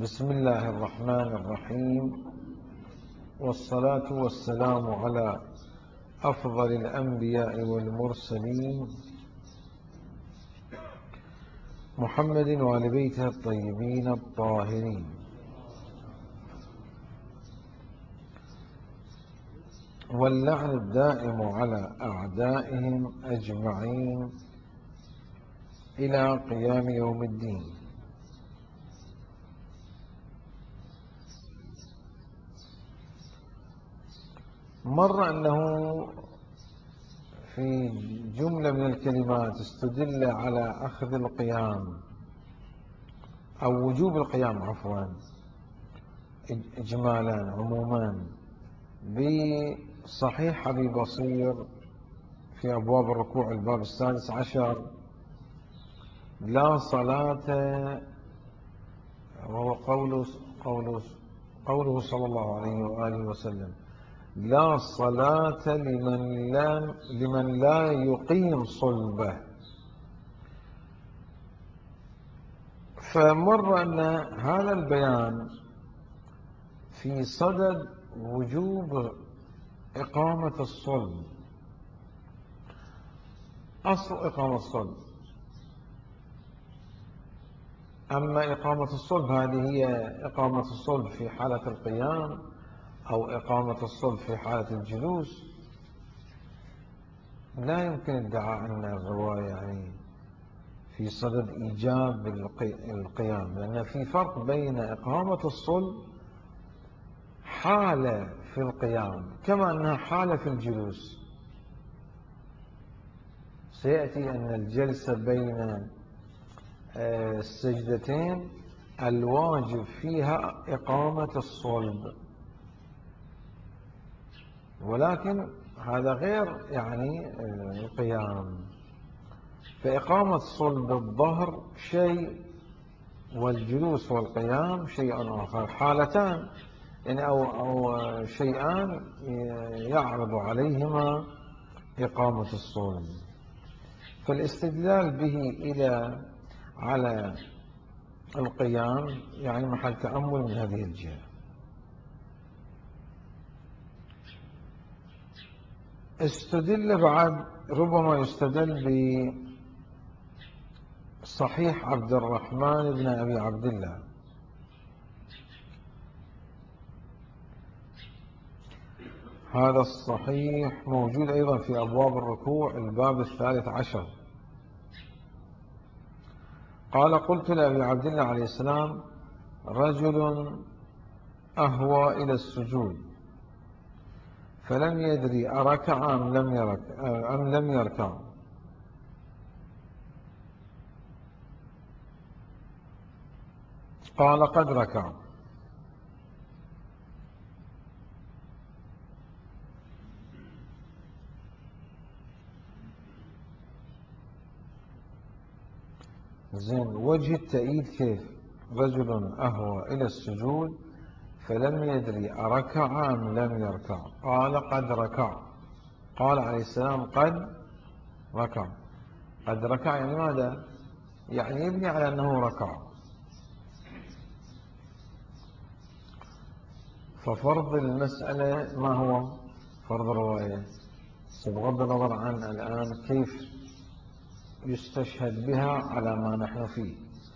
بسم الله الرحمن الرحيم، والصلاة والسلام على أفضل الأنبياء والمرسلين محمد وآل بيته الطيبين الطاهرين. واللعن الدائم على أعدائهم أجمعين إلى قيام يوم الدين. مر أنه في جملة من الكلمات استدل على أخذ القيام أو وجوب القيام عفوا إجمالا عموما بصحيح أبي بصير في أبواب الركوع الباب 16 لا صلاة، وهو قوله صلى الله عليه وآله وسلم لا صلاة لمن لا يقيم صلبه. فمر أن هذا البيان في صدد وجوب إقامة الصلب، أصل إقامة الصلب. أما إقامة الصلب هذه هي إقامة الصلب في حالة القيام أو إقامة الصلب في حالة الجلوس، لا يمكن ادعاء أن الرواية يعني في صدد إيجاب القيام، لأن في فرق بين إقامة الصلب حالة في القيام كما أنها حالة في الجلوس. سيأتي أن الجلسة بين السجدتين الواجب فيها إقامة الصلب، ولكن هذا غير يعني القيام. فإقامة صلب الظهر شيء والجلوس والقيام شيء آخر، حالتان يعني أو شيئان يعرض عليهما إقامة الصلب. فالاستدلال به على القيام يعني محل تأمل من هذه الجهة. استدل بعد، ربما يستدل بصحيح عبد الرحمن بن أبي عبد الله، هذا الصحيح موجود أيضا في أبواب الركوع الباب 13. قال قلت لأبي عبد الله عليه السلام رجل أهوى إلى السجود فلم يدري أركع أم لم يركع. قال قد ركع. زين، وجه التأييد كيف؟ رجل أهوى إلى السجود فلم يدري أركع أم لم يركع. قال قد ركع. قال عليه السلام قد ركع. قد ركع يعني ماذا؟ يعني يبني على أنه ركع. ففرض المسألة ما هو؟ فرض الرواية، بغض النظر عن الآن كيف يستشهد بها على ما نحن فيه.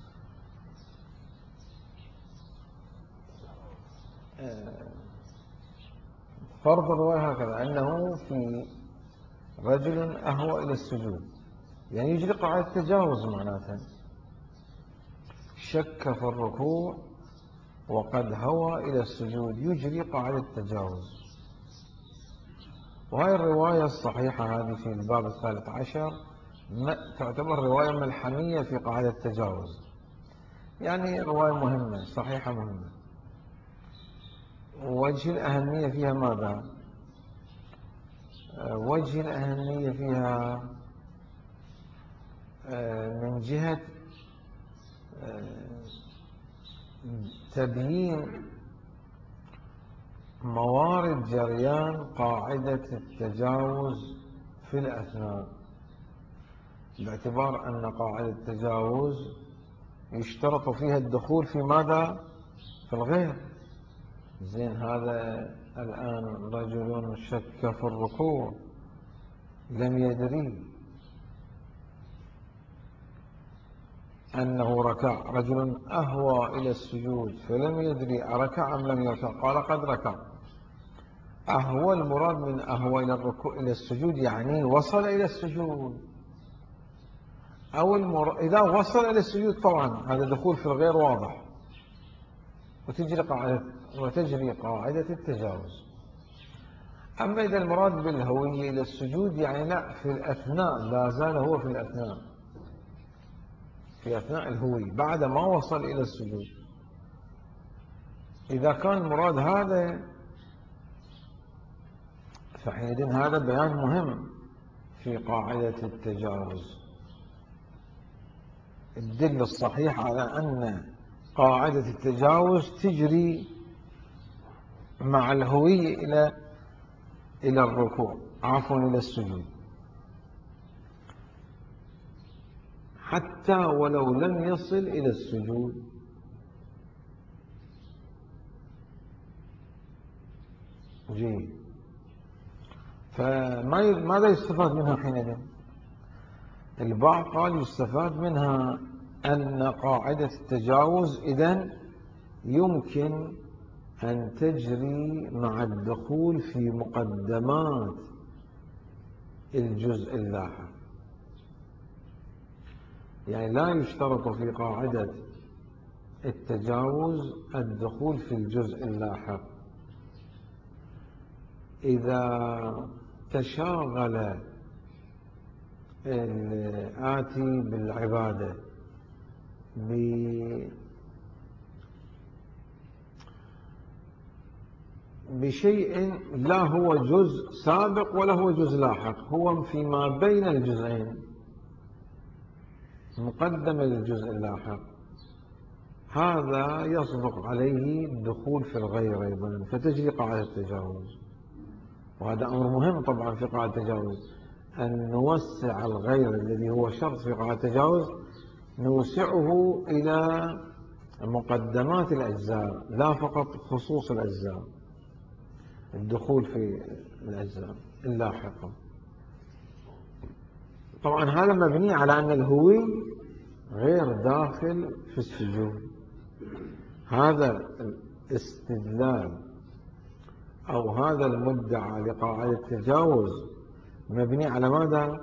فرض الرواية هكذا أنه في رجل أهوى إلى السجود، يعني يجري قاعدة التجاوز، معناته شك في الركوع وقد هوى إلى السجود يجري قاعدة التجاوز. وهي الرواية الصحيحة هذه في الباب 13 تعتبر رواية ملحمية في قاعدة التجاوز، يعني رواية مهمة صحيحة مهمة. وجه الأهمية فيها ماذا؟ وجه الأهمية فيها من جهة تبيين موارد جريان قاعدة التجاوز في الأثناء، باعتبار أن قاعدة التجاوز يشترط فيها الدخول في ماذا؟ في الغير. زين هذا الآن رجل شك في الركوع لم يدري أنه ركع، رجل أهوى إلى السجود فلم يدري أركع أم لم يركع، قال قد ركع. أهوى المراد من أهوى إلى الركوع إلى السجود يعني وصل إلى السجود، أو إذا وصل إلى السجود طبعا هذا دخول في الغير واضح وتجري قاعدة التجاوز. أما إذا المراد بالهوية إلى السجود يعني لا، في الأثناء لا زال هو في الأثناء، في أثناء الهوية بعد ما وصل إلى السجود. إذا كان المراد هذا فحينئذ هذا بيان مهم في قاعدة التجاوز، الدل الصحيح على أن قاعدة التجاوز تجري مع الهوية إلى الركوع، عفوا إلى السجود، حتى ولو لم يصل إلى السجود. جيد. فماذا يستفاد منها حينئذ؟ البعض قال يستفاد منها أن قاعدة التجاوز إذن يمكن أن تجري مع الدخول في مقدمات الجزء اللاحق، يعني لا يشترط في قاعدة التجاوز الدخول في الجزء اللاحق. إذا تشاغل الآتي بالعبادة بشيء لا هو جزء سابق ولا هو جزء لاحق، هو فيما بين الجزئين مقدم للجزء اللاحق، هذا يصدق عليه الدخول في الغير أيضا، فتجري قاعدة التجاوز. وهذا أمر مهم طبعا في قاعدة التجاوز، أن نوسع الغير الذي هو شرط في قاعدة التجاوز، نوسعه إلى مقدمات الأجزاء لا فقط خصوص الأجزاء، الدخول في الأجزاء اللاحقة. طبعا هذا مبني على أن الهوي غير داخل في السجود. هذا الاستدلال أو هذا المدعى لقاعدة التجاوز مبني على ماذا؟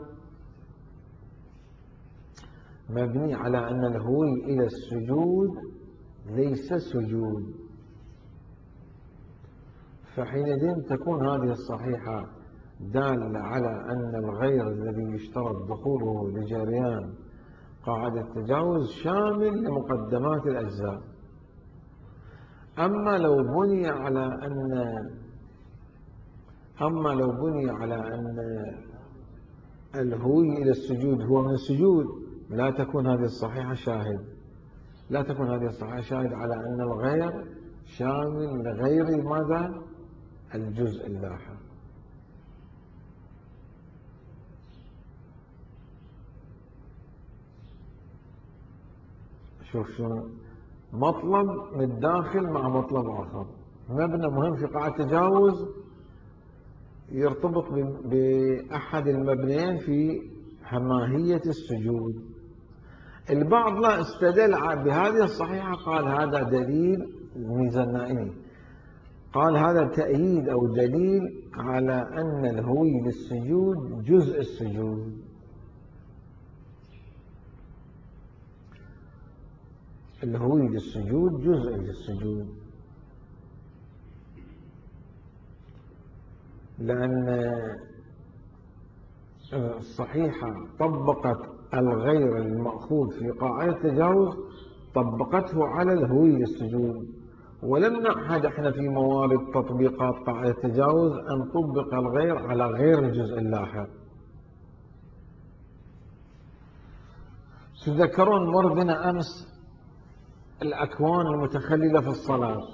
مبني على أن الهوي إلى السجود ليس سجود، فحينئذ تكون هذه الصحيحة دالة على أن الغير الذي يشترط دخوله لجريان قاعدة التجاوز شامل لمقدمات الأجزاء. أما لو بني على أن الهوي إلى السجود هو من السجود، لا تكون هذه الصحيحة شاهد، لا تكون هذه الصحيحة شاهد على أن الغير شامل لغير ماذا؟ الجزء اللاحق. شوف شو مطلب من الداخل مع مطلب آخر، مبنى مهم في قاعدة التجاوز يرتبط بأحد المبنيين في ماهية السجود. البعض لا استدل بهذه الصحيحة، قال هذا دليل الميزانائي، قال هذا تأييد أو دليل على أن الهوي للسجود جزء السجود. الهوي للسجود جزء للسجود، لأن الصحيحة طبقت الغير المأخوذ في قاعدة التجاوز، طبقته على الهوي للسجود، ولم نعهد احنا في موارد تطبيقات قاعدة التجاوز أن طبق الغير على غير الجزء اللاحق. تذكرون مر بنا أمس الأكوان المتخللة في الصلاة.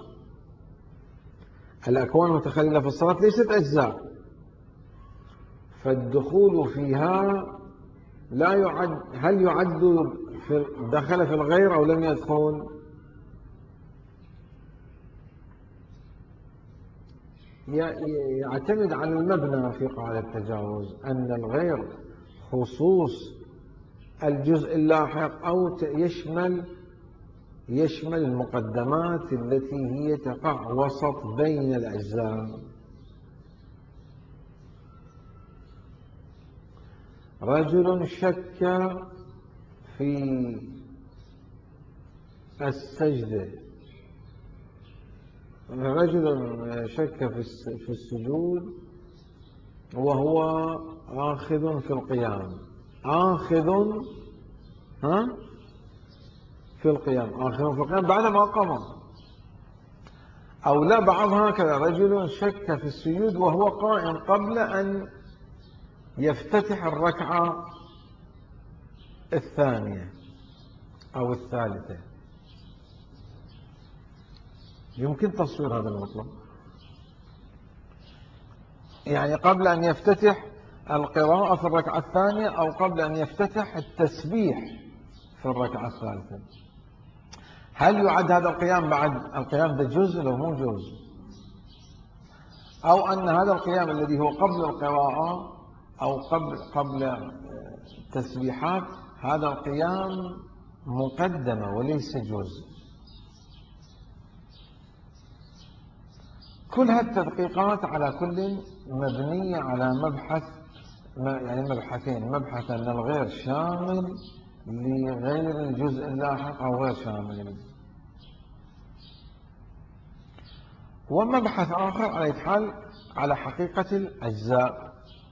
الأكوان المتخللة في الصلاة ليست أجزاء، فالدخول فيها لا يعد، هل يعد دخل في الغير أو لم يدخل؟ يعتمد على المبنى في قاعدة التجاوز أن الغير خصوص الجزء اللاحق أو يشمل المقدمات التي هي تقع وسط بين الأجزاء. رجل شك في السجدة، رجل شك في السجود وهو آخذ في القيام، آخذ في القيام بعدما قام، أو لا بعض هكذا، رجل شك في السجود وهو قائم قبل أن يفتتح الركعة الثانية أو الثالثة. يمكن تصوير هذا المطلب، يعني قبل أن يفتتح القراءة في الركعة الثانية أو قبل أن يفتتح التسبيح في الركعة الثالثة. هل يعد هذا القيام بعد القيام ده جزء لو مو جزء، أو أن هذا القيام الذي هو قبل القراءة أو قبل التسبيحات هذا القيام مقدمة وليس جزء؟ كل هالتدقيقات على كل مبنية على مبحثين، مبحث أن الغير شامل لغير الجزء اللاحق أو غير شامل، ومبحث آخر على يتحال على حقيقة الأجزاء.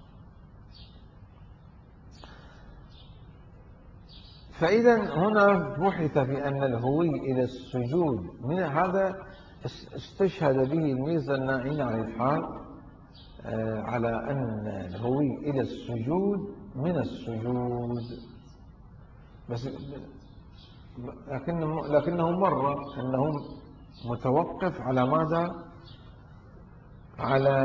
فإذا هنا بحث في أن الهوي إلى السجود من هذا استشهد به الميزاني على يتحال على أن الهوي إلى السجود من السجود، بس لكنه مرة أنه متوقف على ماذا؟ على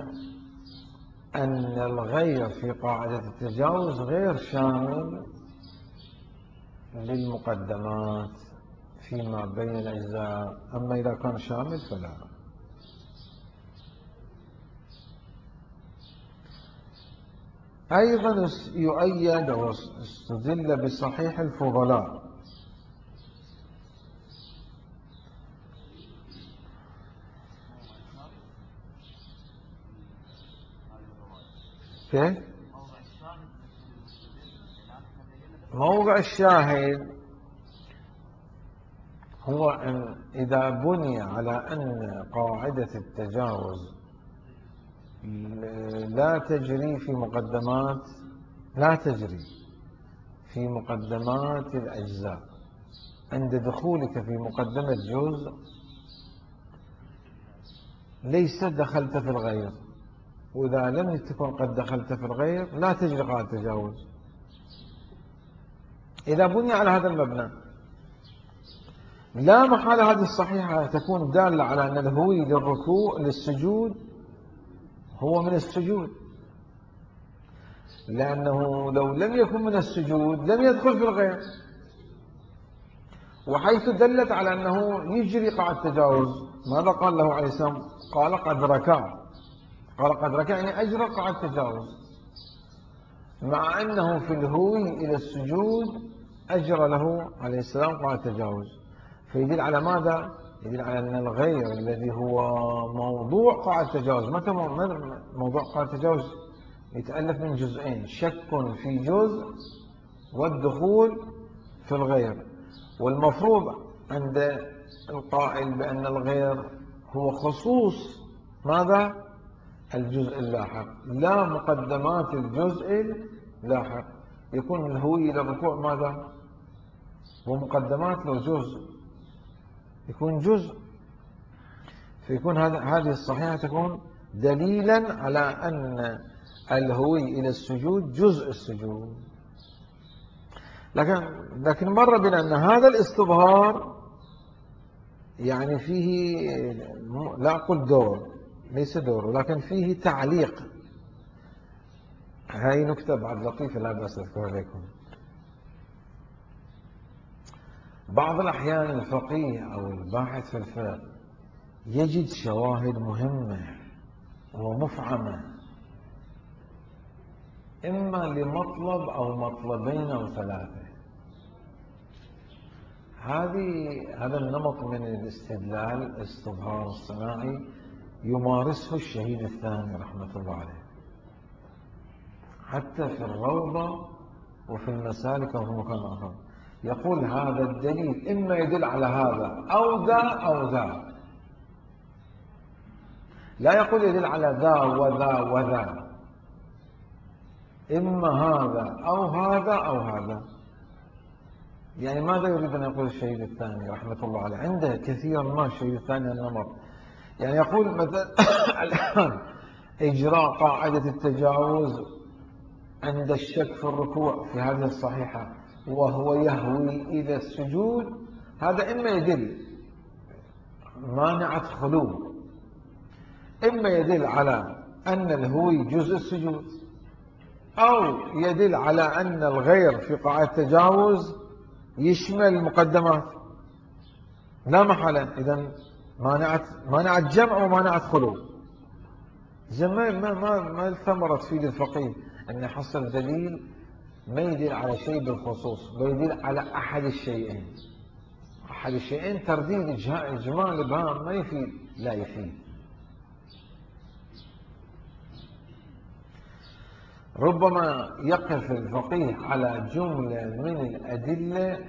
أن الغير في قاعدة التجاوز غير شامل للمقدمات فيما بين الأجزاء، أما إذا كان شامل فلا. أيضا يؤيد واستدل بصحيح الفضلاء، كيف؟ موضع الشاهد هو أن إذا بني على أن قاعدة التجاوز لا تجري في مقدمات الأجزاء، عند دخولك في مقدمة جزء ليس دخلت في الغير، وإذا لم تكن قد دخلت في الغير لا تجري قاعدة التجاوز. إذا بني على هذا المبنى لا محالة هذه الصحيحة تكون دالة على أن الهوي للسجود هو من السجود، لأنه لو لم يكن من السجود لم يدخل في الغير، وحيث دلت على أنه يجري قاعدة التجاوز ماذا قال له عليه السلام؟ قال قد ركع يعني أجرى قاعدة التجاوز، مع أنه في الهوي إلى السجود أجرى له عليه السلام قاعدة التجاوز. فيدل على ماذا؟ يدل على أن الغير الذي هو موضوع قاعدة التجاوز، متى موضوع قاعدة التجاوز يتألف من جزئين، شك في جزء والدخول في الغير، والمفروض عند القائل بأن الغير هو خصوص ماذا؟ الجزء اللاحق لا مقدمات الجزء اللاحق. يكون الهوي إلى الركوع ماذا؟ ومقدمات لو جزء يكون جزء، فيكون هذه الصحيحة تكون دليلا على أن الهوي إلى السجود جزء السجود. لكن مر بنا أن هذا الاستظهار يعني فيه لا أقول دور، ليس دور، لكن فيه تعليق. هاي نكتة بعد لطيفة لا بأس أذكرها لكم. بعض الأحيان الفقيه أو الباحث في الفقه يجد شواهد مهمة ومفعمة، إما لمطلب أو مطلبين أو ثلاثة. هذا النمط من الاستدلال الاستظهار الصناعي يمارسه الشهيد الثاني رحمة الله عليه، حتى في الروضة وفي المسالك وفي مكان آخر يقول هذا الدليل إما يدل على هذا أو ذا أو ذا، لا يقول يدل على ذا وذا وذا، إما هذا أو هذا أو هذا. يعني ماذا يريد أن يقول الشهيد الثاني رحمة الله عليه؟ عنده كثيرا ما الشهيد الثاني النمط، يعني يقول مثلا الآن إجراء قاعدة التجاوز عند الشك في الركوع في هذه الصحيحة وهو يهوي إلى السجود، هذا إما يدل مانعة خلو، إما يدل على أن الهوي جزء السجود، أو يدل على أن الغير في قاعدة التجاوز يشمل المقدمات، لا محالة. إذن مانعة جمع ومانعة خلو. ما الثمرة تفيد الفقيه أن يحصل دليل ما يدل على شيء بالخصوص، ما يدل على أحد الشيئين. أحد الشيئين ترديد إجمال إبهام ما يفيد، لا يفيد. ربما يقف الفقيه على جملة من الأدلة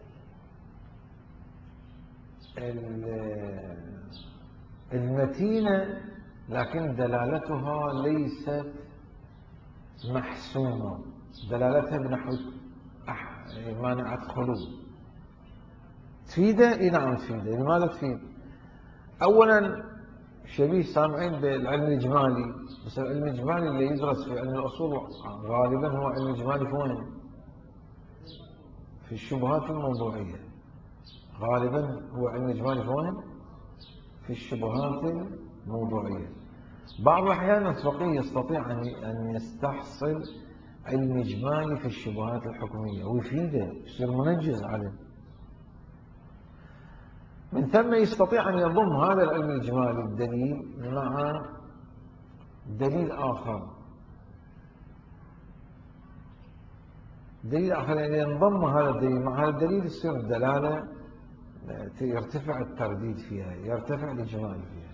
المتينة لكن دلالتها ليست محسومة، دلالتها بنحو مانعة خلو. تفيده؟ إيه نعم تفيده. لماذا تفيد؟ أولا شبيه سامعين بالعلم الإجمالي، بس العلم الإجمالي اللي يدرس في علم الأصول غالبا هو علم إجمالي في وين؟ في الشبهات الموضوعية. غالبا هو علم إجمالي في وين؟ في الشبهات الموضوعية. بعض الأحيان الفقيه يستطيع أن يستحصل علم إجمالي في الشبهات الحكمية ويفيده، يصير منجز عليه. من ثم يستطيع أن يضم هذا العلم الإجمالي الدليل مع دليل آخر، يعني ينضم هذا الدليل مع هذا الدليل، يصير الدلالة يرتفع الترديد فيها، يرتفع الإجمال فيها.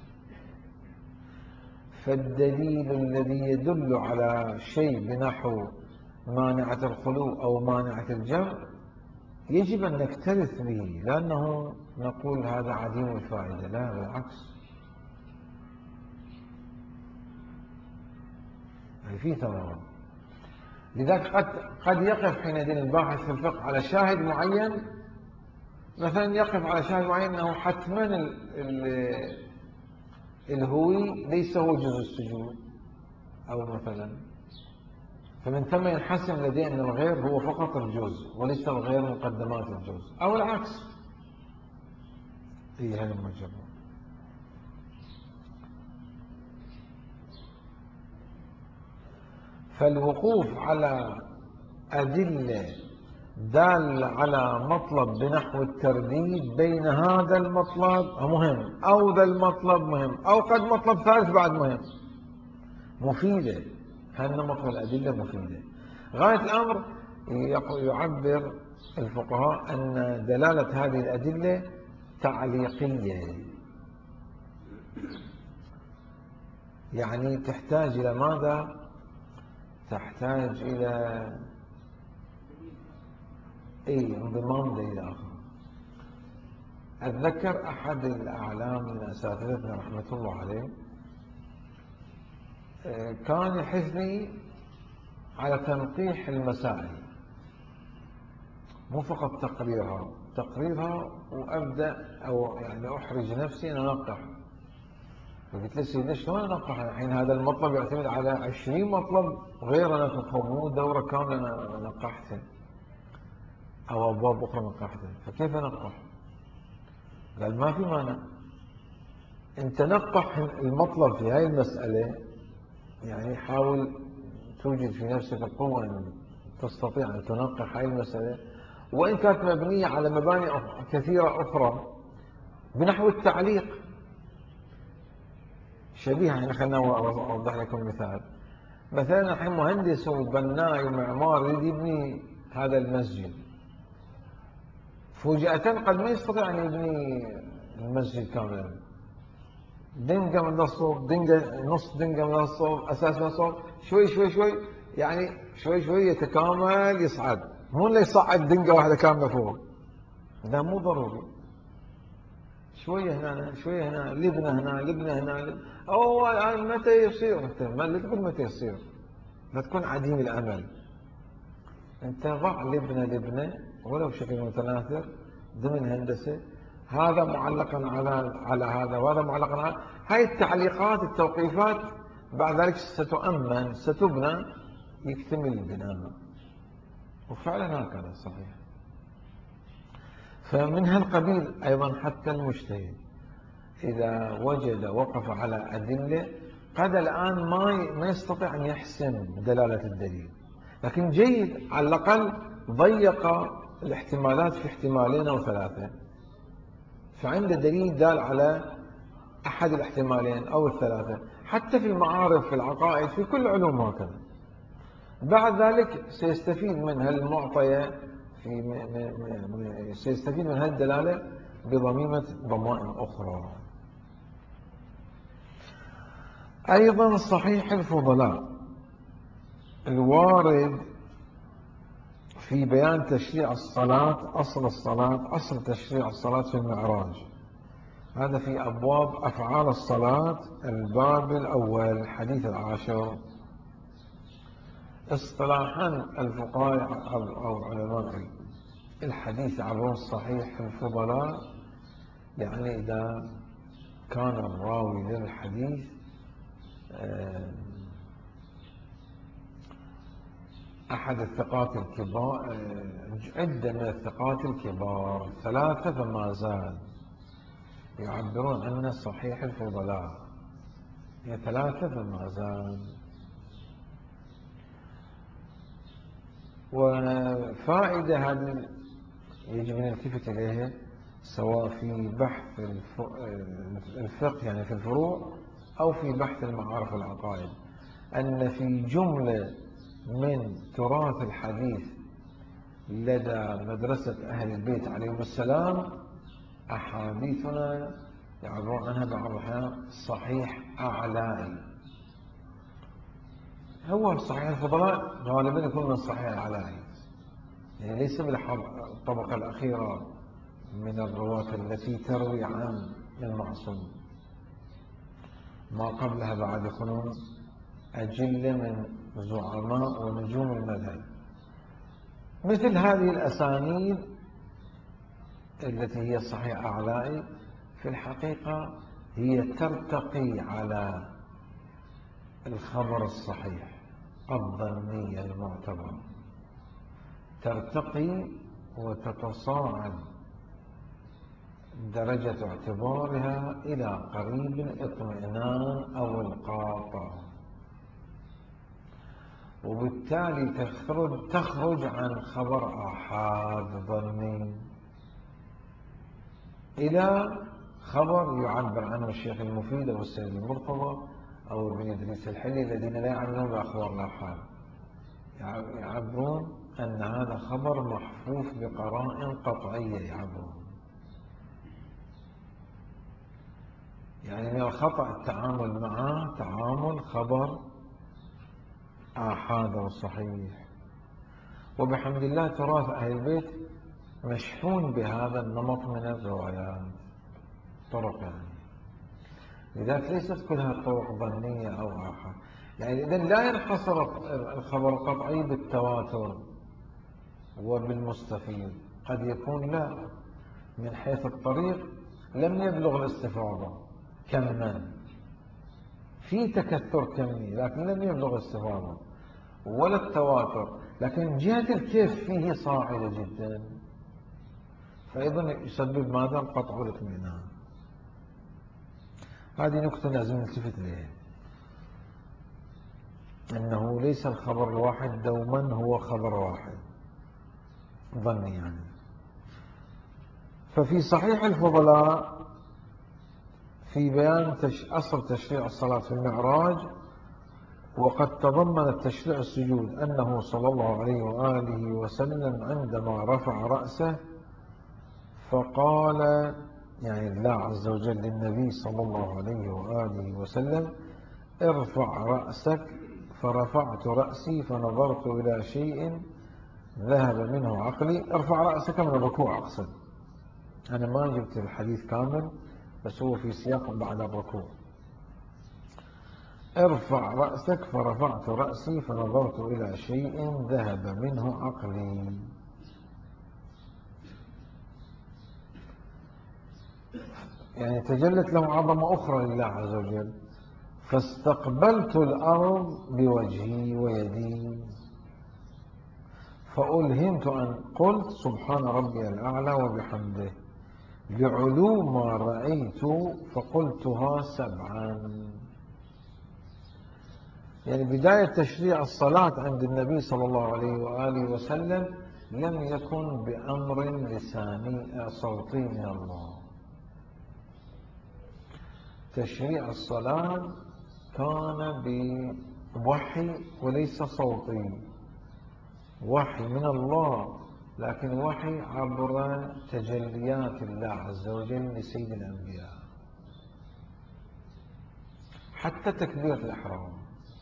فالدليل الذي يدل على شيء بنحو مانعة الخلو أو مانعة الجمع يجب أن نكترث به، لأنه نقول هذا عديم الفائدة، لا بالعكس، يعني في ثمرة. لذلك قد يقف حينئذ الباحث في الفقه على شاهد معين، مثلا يقف على شاهد معين أنه حتما الهوي ليس هو جزء السجود، أو مثلا فمن ثم ينحسم لديه أن الغير هو فقط الجزء وليس الغير مقدمات الجزء، أو العكس. هي هذا المجرد. فالوقوف على أدلة دال على مطلب بنحو الترديد بين هذا المطلب مهم أو ذا المطلب مهم أو قد مطلب ثالث بعد مهم، مفيدة. هالنمط من الأدلة مفيدة. غاية الأمر يعبر الفقهاء أن دلالة هذه الأدلة تعليقية، يعني تحتاج إلى ماذا؟ تحتاج إلى انضمام دليل آخر. أتذكر أحد الأعلام من أساتذتنا رحمة الله عليه كان يحثني على تنقيح المسائل، مو فقط تقريرها وأبدأ أو يعني أحرج نفسي أن أنقح. فقلت له سيدنا شلون أنقح؟ الحين هذا المطلب يعتمد على 20 مطلب غير أنا مو دورة كاملة أنا نقحتها أو أبواب أخرى نقحتها، فكيف نقح؟ قال ما في مانع، أنت نقح المطلب في هاي المسألة، يعني حاول توجد في نفسك القوة أن تستطيع أن تنقح هاي المسألة، وإن كانت مبنية على مباني كثيرة أخرى بنحو التعليق. شبيهة. يعني خلنا أوضح لكم مثال. مثلا الحين مهندس وبناء ومعمار يريد يبني هذا المسجد، فجأة قد ما يستطيع أن يبني المسجد كاملا، دنقة من الصوب، دنقة نص دنقة من الصوب، أساس من الصوب، شوي شوي شوي، يعني شوي شوي يتكامل يصعد، مو اللي يصعد دنقة واحدة كاملة فوق، ده مو ضروري. شوية هنا شوية هنا، لبنة هنا لبنة هنا، أو الآن متى يصير؟ ما لا تقول متى يصير، لا تكون عديم الأمل. أنت ضع لبنة لبنة ولو بشكل متناثر ضمن هندسة، هذا معلقا على هذا وهذا معلقا على هاي التعليقات التوقيفات، بعد ذلك ستؤمن ستبنى يكتمل البناء. وفعلا هكذا صحيح. فمن هالقبيل أيضا حتى المجتهد إذا وجد وقف على أدلة قد الآن ما يستطيع أن يحسم دلالة الدليل، لكن جيد على الأقل ضيق الاحتمالات في احتمالين أو ثلاثة، فعنده دليل دال على أحد الاحتمالين أو الثلاثة. حتى في المعارف في العقائد في كل علوم هكذا. بعد ذلك سيستفيد من هالمعطية سيستفيد من هالدلالة بضميمة ضمائم أخرى. أيضا صحيح الفضلاء الوارد في بيان تشريع الصلاة، أصل تشريع الصلاة في المعراج، هذا في أبواب أفعال الصلاة الباب الأول الحديث العاشر. اصطلاحا الفقهاء أو علماء الحديث عبر صحيح الفضلاء، يعني إذا كان الراوي للحديث أحد الثقات الكبار، عدة من الثقات الكبار، ثلاثة فما زال، يعبرون عنه صحيح الفضلاء، يعني ثلاثة فما زال. وفائدة هذه يجب أن نلتفت إليها سواء في بحث الفقه يعني في الفروع أو في بحث المعارف والعقائد، أن في جملة من تراث الحديث لدى مدرسة أهل البيت عليهم السلام أحاديثنا يعبرون عنها بعض الأحيان صحيح أعلائي. هو صحيح الفضلاء غالبا يكون من صحيح أعلائي، يعني ليس بالطبقة الأخيرة من الرواة التي تروي عن المعصوم، ما قبلها بعد يكونون أجل من زعماء ونجوم المذهب. مثل هذه الأسانيد التي هي صحيح أعلائي في الحقيقة هي ترتقي على الخبر الصحيح الظني المعتبر، ترتقي وتتصاعد درجة اعتبارها إلى قريب الاطمئنان أو القاطع، وبالتالي تخرج عن خبر آحاد ظني إلى خبر يعبر عنه الشيخ المفيد أو السيد المرتضى أو ابن إدريس الحلي الذين لا يعملون بأخبار الآحاد، يعبرون أن هذا خبر محفوف بقرائن قطعية، يعبرون يعني من الخطأ التعامل معه تعامل خبر آحاد وصحيح. وبحمد الله تراث أهل البيت مشحون بهذا النمط من الروايات، طرق يعني، لذلك ليست كلها الطرق ظنية أو آحاد. يعني إذن لا ينحصر الخبر القطعي بالتواتر وبالمستفيد، قد يكون لا من حيث الطريق لم يبلغ الاستفاضة كما في تكثر كمي، لكن لم يبلغ الاستفاضة ولا التواتر، لكن جهة الكيف فيه صاعدة جدا، فأيضا يسبب ماذا؟ القطع والاطمئنان. هذه نقطة لازم نلتفت إليها، أنه ليس الخبر الواحد دوما هو خبر واحد ظني يعني. ففي صحيح الفضلاء في بيان أصل تشريع الصلاة في المعراج. وقد تضمن التشريع السجود أنه صلى الله عليه وآله وسلم عندما رفع رأسه فقال، يعني الله عز وجل للنبي صلى الله عليه وآله وسلم: ارفع رأسك، فرفعت رأسي فنظرت إلى شيء ذهب منه عقلي. ارفع رأسك من الركوع أقصد، أنا ما جبت الحديث كامل بس هو في سياق بعد الركوع. ارفع رأسك فرفعت رأسي فنظرت إلى شيء ذهب منه عقلي. يعني تجلت له عظمة أخرى لله عز وجل. فاستقبلت الأرض بوجهي ويدي فألهمت أن قلت سبحان ربي الأعلى وبحمده لعلو ما رأيت فقلتها 7. يعني بداية تشريع الصلاة عند النبي صلى الله عليه وآله وسلم لم يكن بأمر لساني صوتي من الله. تشريع الصلاة كان بوحي وليس صوتي، وحي من الله، لكن وحي عبر تجليات الله عز وجل لسيد الأنبياء. حتى تكبيرة الإحرام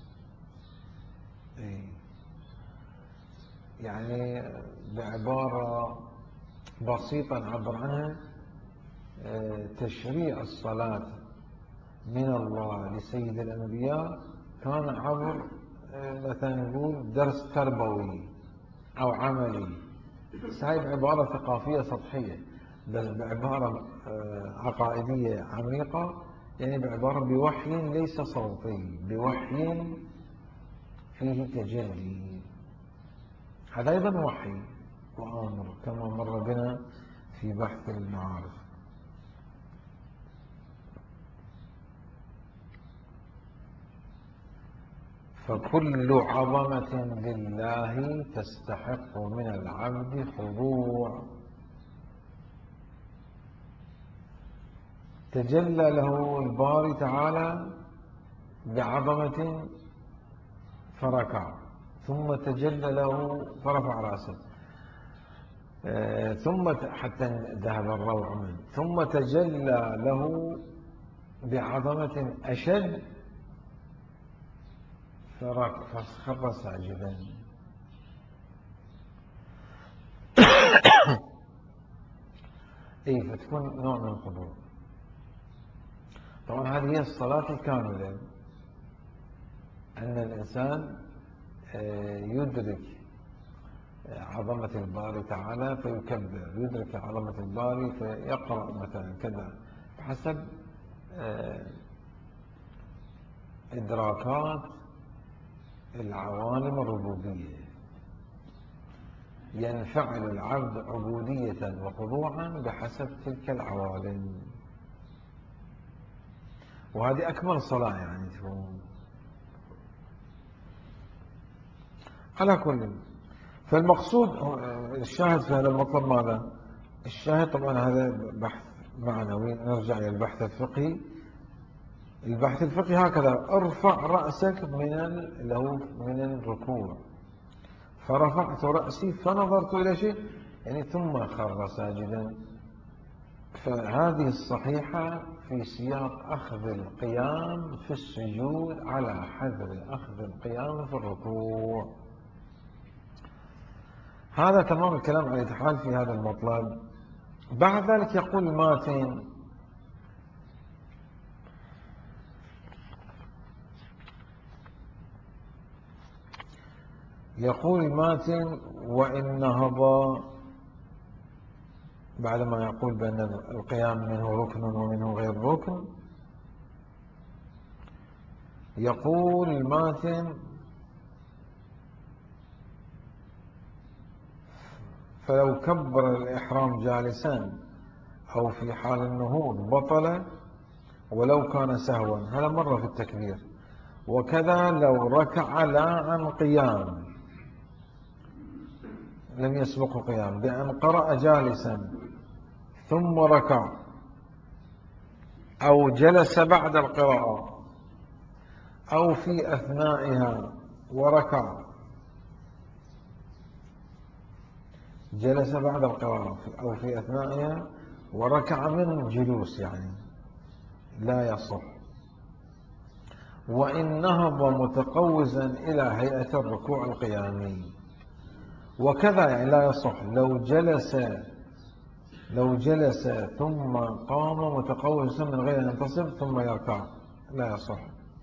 يعني بعبارة بسيطة نعبر عنها، تشريع الصلاة من الله لسيد الأنبياء كان عبر مثلا نقول درس تربوي أو عملي. هاي بعبارة ثقافية سطحية، بس بعبارة عقائدية عميقة، يعني بعبارة بوحي ليس صوتي، بوحي فيه تجلي. هذا أيضا وحي وأمر كما مر بنا في بحث المعارف. فكل عظمة لله تستحق من العبد خضوع. تجلى له الباري تعالى بعظمة فركع، ثم تجلى له فرفع رأسه، ثم حتى ذهب الروع منه، ثم تجلى له بعظمة أشد فخر ساجدا. اي فتكون نوع من الخضوع. طبعا هذه هي الصلاة الكاملة، أن الإنسان يدرك عظمة الباري تعالى فيكبر، يدرك عظمة الباري فيقرأ مثلا كذا حسب إدراكات العوالم الربوبية. ينفعل العبد عبودية وخضوعا بحسب تلك العوالم، وهذه أكمل صلاة يعني تكون على كل. فالمقصود الشاهد في هذا المطلب ماذا؟ الشاهد طبعا هذا بحث معنوي، نرجع إلى البحث الفقهي. البحث الفقهي هكذا: ارفع رأسك من الركوع، فرفعت رأسي فنظرت إلى شيء، يعني ثم خر ساجدا. فهذه الصحيحة في سياق أخذ القيام في السجود على حذر أخذ القيام في الركوع. هذا تمام الكلام على الاتحاد في هذا المطلب. بعد ذلك يقول الماتن: وإن نهض، بعدما يقول بأن القيام منه ركن ومنه غير ركن، يقول الماتن: فلو كبر الإحرام جالسا أو في حال النهوض بطل ولو كان سهوا. هذا مرة في التكبير. وكذا لو ركع لا عن قيام لم يسبق قيام، بأن قرأ جالسا ثم ركع أو جلس بعد القراءة أو في أثنائها وركع، جلس بعد القراءة أو في أثنائها وركع من جلوس يعني لا يصح. وإن نهض متقوزا إلى هيئة الركوع القيامي وكذا يعني لا يصح لو جلس ثم قام متقوزا من غير أن ينتصب ثم يركع لا يصح.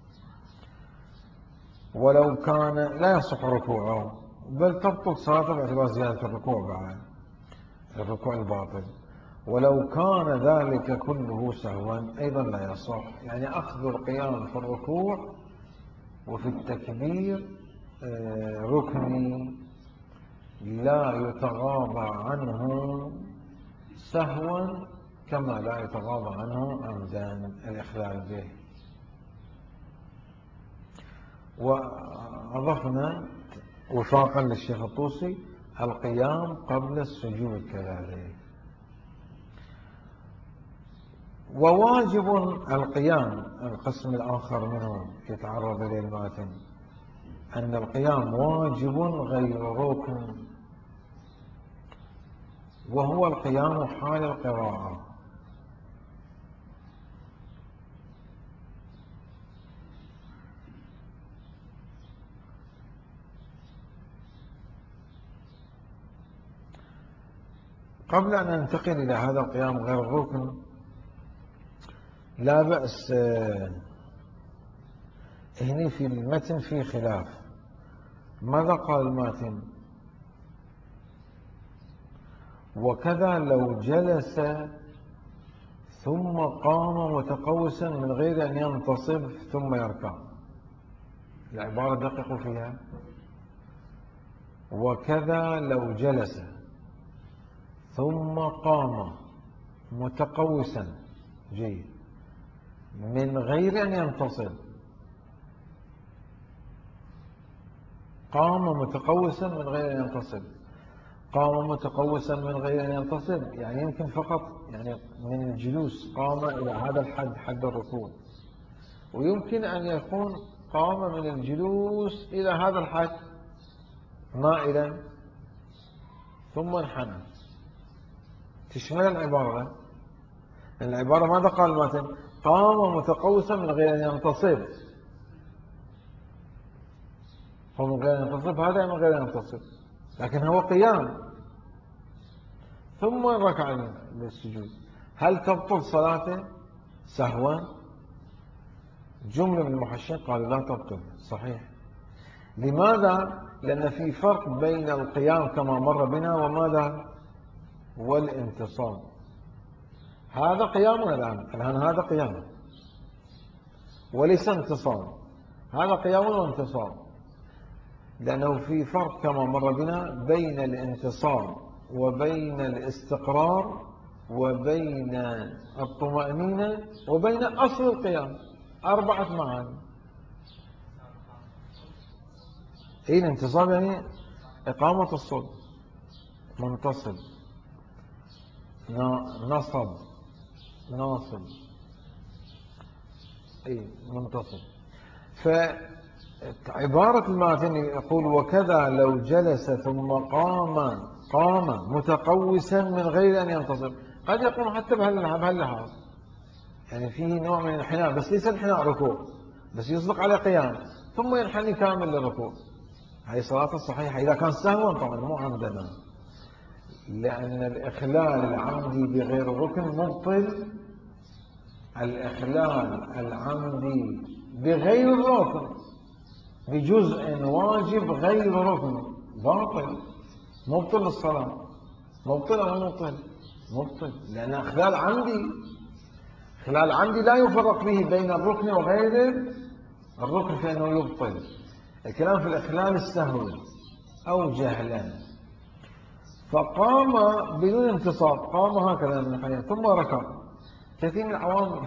ولو كان لا يصح ركوعه بل تبطل صلاته باعتبار زيادة الركوع بعد الركوع الباطل. ولو كان ذلك كله سهوا أيضا لا يصح، يعني أخذ القيام في الركوع وفي التكبير ركني لا يتغاضى عنه سهوا كما لا يتغاضى عنه عمدا الإخلال به. وأضفنا وفاقا للشيخ الطوسي القيام قبل السجود كذلك. وواجب القيام القسم الآخر منه يتعرض إليه الماتن أن القيام واجب غير ركن، وهو القيام حال القراءة. قبل أن ننتقل إلى هذا القيام غير الركن لا بأس، هنا في المتن في خلاف. ماذا قال الماتن؟ وكذا لو جلس ثم قام متقوسا من غير أن ينتصب ثم يركع. العبارة دققوا فيها. وكذا لو جلس ثم قام متقوسا جيد من غير أن ينتصب، قام متقوسا من غير أن ينتصب. قام متقوسا من غير أن ينتصب يعني يمكن فقط يعني من الجلوس قام إلى هذا الحد، حد الركوع، ويمكن أن يكون قام من الجلوس إلى هذا الحد مائلا ثم انحنى. تشمل العبارة. العبارة ماذا قال الماتن؟ قام متقوسا من غير أن ينتصب. هو من غير أن ينتصب، هذا من غير أن ينتصب، لكن هو قيام ثم ركع للسجود. هل تبطل صلاته سهوا؟ جملة من المحشين قالوا لا تبطل. صحيح. لماذا؟ لأن في فرق بين القيام كما مر بنا وماذا؟ والانتصاب. هذا قيامنا الآن هذا قيام وليس انتصاب. هذا قيام وانتصاب، لأنه في فرق كما مر بنا بين الانتصاب وبين الاستقرار وبين الطمأنينة وبين أصل القيام. 4 معاني. إيه الانتصاب؟ يعني إقامة الصلب، منتصب، نصب، ناصب، إيه منتصب. فعبارة الماتن يقول وكذا لو جلس ثم قام متقوسا من غير أن ينتصب. قد يكون حتى بهاللحاظ يعني فيه نوع من الانحناء، بس ليس انحناء ركوع، بس يصدق على قيام ثم ينحني كامل للركوع. هذه صلاة الصحيحة إذا كان سهوا طبعا مو عمدا، لأن الإخلال العمدي بغير ركن مبطل. الإخلال العمدي بغير الركن بجزء واجب غير ركن باطل، مبطل للصلاة. مبطل أو مبطل؟ مبطل، لأن إخلال عمدي. إخلال عمدي لا يفرق به بين الركن وغير الركن فإنه يبطل. الكلام في الإخلال السهوي أو جهلا. فقام بدون انتصاب، قام هكذا من الحياة ثم ركع. كثير من العوام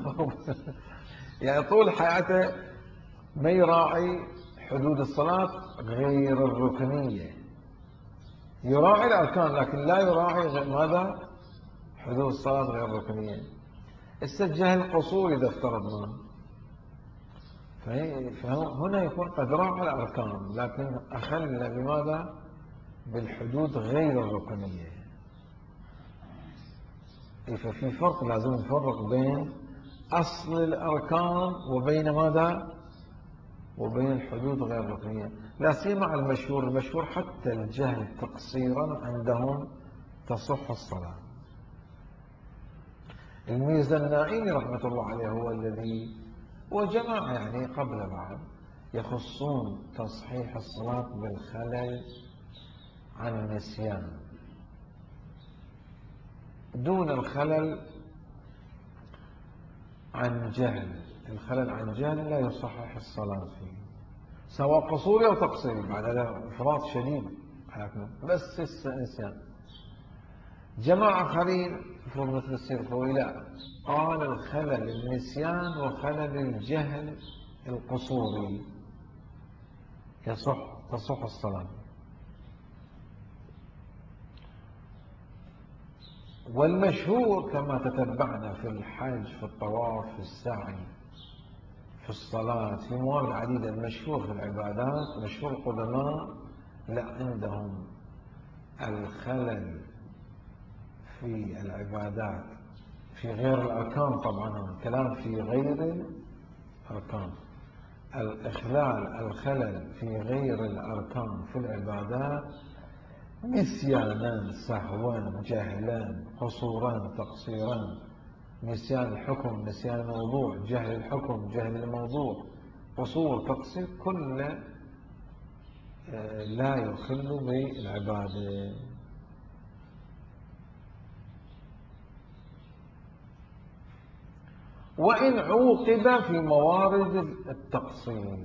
يعني طول حياته ما يراعي حدود الصلاة غير الركنية. يراعي الأركان لكن لا يراعي ماذا؟ حدود الصلاة غير الركنية. الجهل قصور إذا افترضنا، فهنا يكون قد راعى الأركان لكن أخل بماذا؟ بالحدود غير الركنية. ففي فرق، لازم نفرق بين أصل الأركان وبين ماذا؟ وبين الحدود غير الركنية، لا سيما المشهور حتى الجهل تقصيرا عندهم تصح الصلاة. الميزانائي رحمة الله عليه هو الذي وجماعة يعني قبل بعض يخصون تصحيح الصلاة بالخلل عن النسيان دون الخلل عن جهل. الخلل عن جهل لا يصحح الصلاة فيه، سواء قصوري أو تقصيري، بعد هذا إفراط شديد بس النسيان. جماعة آخرين مثل السيرخوي لا، قال الخلل النسيان وخلل الجهل القصوري تصح الصلاة. والمشهور كما تتبعنا في الحج، في الطواف، في السعي، في الصلاة، في موارد عديدة، المشهور في العبادات، مشهور القدماء لا عندهم الخلل في العبادات في غير الأركان. طبعا الكلام في غير الأركان، الخلل في غير الأركان في العبادات نسيانا، سهوا، جهلان، قصوران، تقصيران، نسيان الحكم، نسيان الموضوع، جهل الحكم، جهل الموضوع، قصور، تقصير، كل لا يخل بالعبادة. وإن عوقب في موارد التقصير.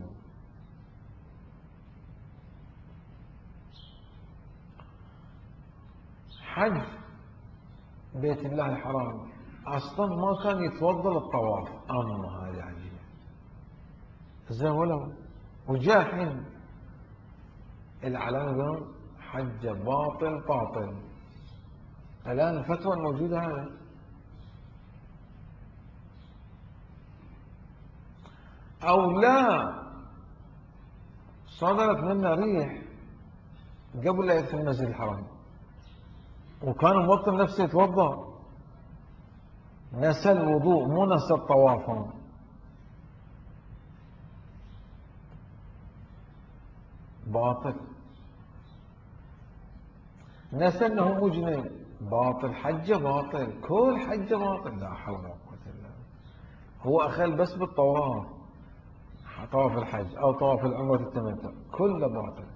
حج بيت الله الحرام أصلا ما كان يتفضل الطواف، أما هذه عجيبة زين، ولو وجاء حين العلامة حج باطل. الآن الفتوى الموجودة هذا، أو لا صدرت منا ريح قبل لا يدخل المسجد الحرام وكان موطن نفسه يتوضا، نسى الوضوء مو نسى الطواف، باطل. نسى انه مجنن، باطل. حجه باطل، كل حجه باطل. لا حول ولا قوه الا بالله. هو اخل بس بالطواف، طواف الحج او طواف العمره التمتع، كله باطل.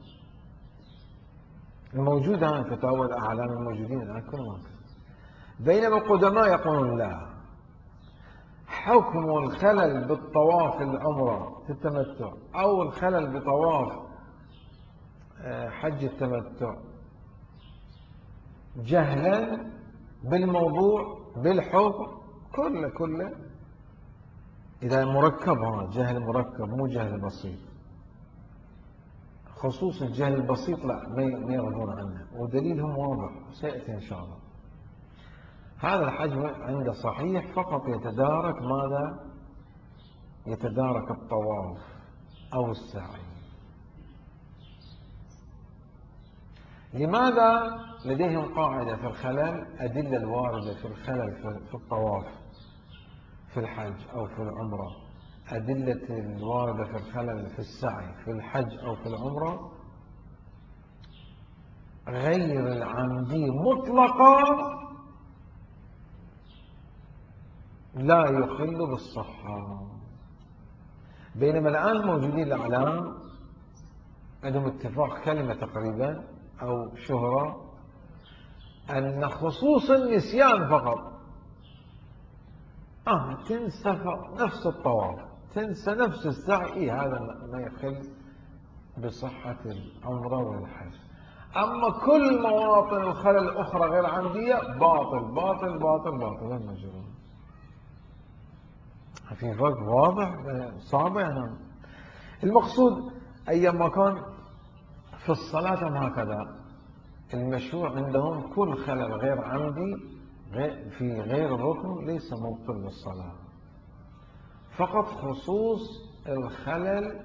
الموجود الان فتاوى الاعلام الموجودين الان كلهم، بينما القدماء يقولون لا، حكم الخلل بالطواف العمره في التمتع او الخلل بطواف حج التمتع جهلا بالموضوع بالحكم كله إذا مركب، جهل مركب مو جهل بسيط. خصوص الجهل البسيط لا، ما يرضون عنه، ودليلهم واضح سيأتي إن شاء الله. هذا الحج عنده صحيح، فقط يتدارك ماذا؟ يتدارك الطواف أو السعي. لماذا؟ لديهم قاعدة في الخلل، أدلة الواردة في الخلل في الطواف في الحج أو في العمرة، أدلة الواردة في الخلل في السعي في الحج أو في العمرة غير العمدي مطلقا لا يخل بالصحة. بينما الآن موجودين الأعلام عندهم اتفاق كلمة تقريبا أو شهرة أن خصوص النسيان فقط تنسى نفس الطواف، تنسى نفس السعي، هذا ما يخل بصحة العمرة والحج. أما كل مواطن الخلل الأخرى غير عمدية باطل باطل باطل باطل المجرور. في فرق واضح صعب يعني. المقصود أيما كان في الصلاة هكذا، المشروع عندهم كل خلل غير عمدي في غير الركن ليس مبطل للصلاة، فقط خصوص الخلل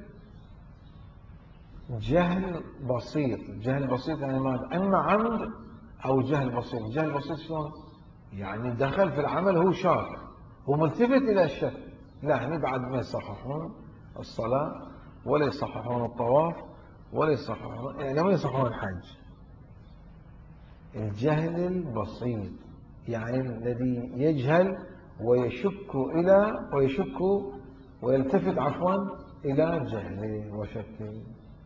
جهل بسيط. جهل بسيط يعني ماذا؟ إما عمد أو جهل بسيط. جهل بسيط شلون؟ يعني دخل في العمل هو شاك، هو ملتفت إلى الشك، لا هني بعد ما يصححون الصلاة ولا يصححون الطواف ولا يصححون، يعني ما يصححون الحج. الجهل البسيط يعني الذي يجهل ويشك ويلتفت إلى جهله وشكه.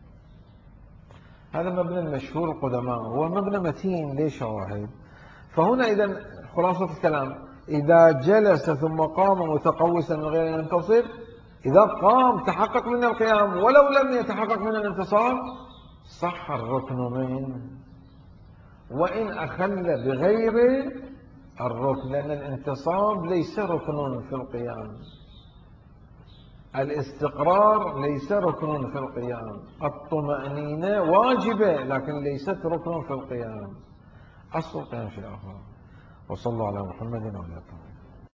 هذا مبنى المشهور القدماء، هو مبنى متين ليه شواهد. فهنا إذا خلاصة الكلام، إذا جلس ثم قام متقوسا من غير أن ينتصر، إذا قام تحقق من القيام ولو لم يتحقق من الانتصار صح الركن منه، وإن أخل بغير الركن، لأن الانتصاب ليس ركن في القيام، الاستقرار ليس ركن في القيام، الطمأنينة واجبة لكن ليست ركن في القيام، أصل القيام شيء آخر. وصلى الله على محمد وعلى آله.